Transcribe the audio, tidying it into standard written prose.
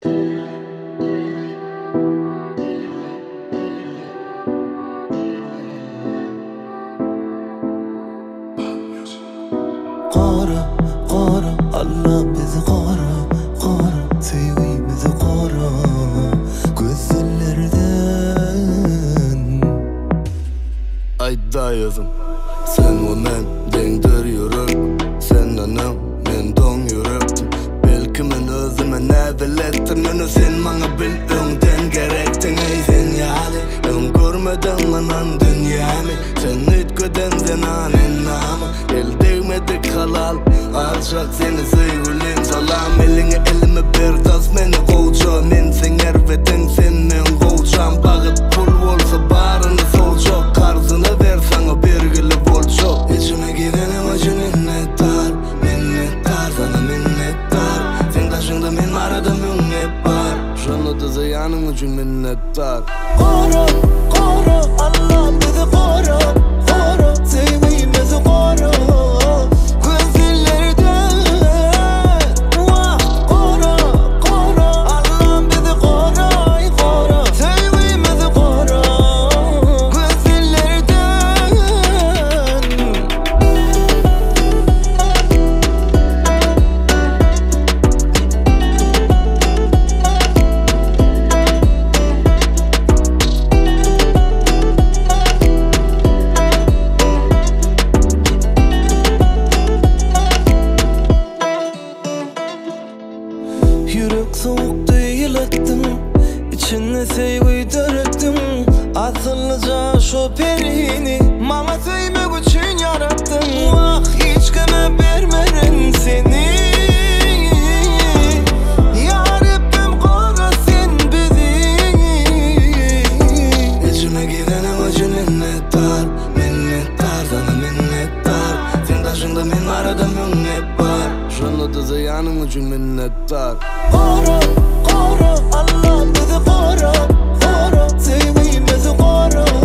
Qara, qara, Allah bizi qara, qara, sevgimizi qara, gözlerden. Ayda yazım, sen ve men dengdir yürek, sen anam, men don yürek. Belki men özüme ne bilettin, onu sen bana bil önden gerektin. Ey sen yali, ön görmeden anan dünyamı, sen ütköden zenanen namı. El değmedik halal, alçak seni sevgilin salam. Eline elime bir tas meni kovça, men sen erveden sen men kovçam. Bağıt pul olsa barını solça, karzını ver sana birgili bolça. İçine girenim acı minnettar, minnettar sana minnettar. Sen taşında men arada münnet var, şunu da ziyanın için minnettar. Qara, qara, Allah bizi qara, qara, sevgimizi qara, gözlerden. Vah, qara, qara, Allah bizi qara, qara, sevgimizi qara, gözlerden. Yürek soğuk değil ettim, içine sevgi döktüm. Asıllıca şu perini bana sevmek için yarattım. Vah, hiç kime vermeren seni. Ya Rabbim qara sen bizi. İçime girenim acı minnettar, minnettar sana minnettar. Sen taşında men arada münnet var, şunu da ziyanın için minnettar. Qara, qara, Allah bizi qara, qara, sevgimizi qara,